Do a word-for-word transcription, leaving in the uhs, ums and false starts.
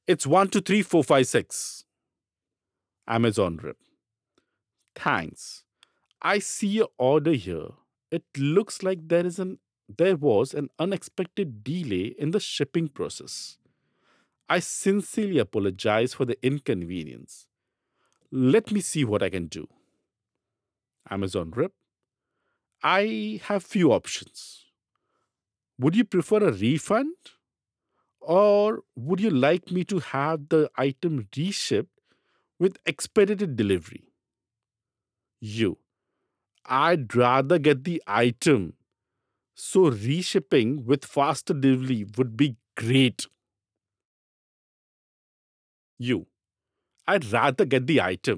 It's one, two, three, four, five, six. Amazon rep. Thanks. I see your order here. It looks like there is an there was an unexpected delay in the shipping process. I sincerely apologize for the inconvenience. Let me see what I can do. Amazon rep. I have few options. Would you prefer a refund or would you like me to have the item reshipped with expedited delivery? You. I'd rather get the item. So reshipping with faster delivery would be great. You. I'd rather get the item.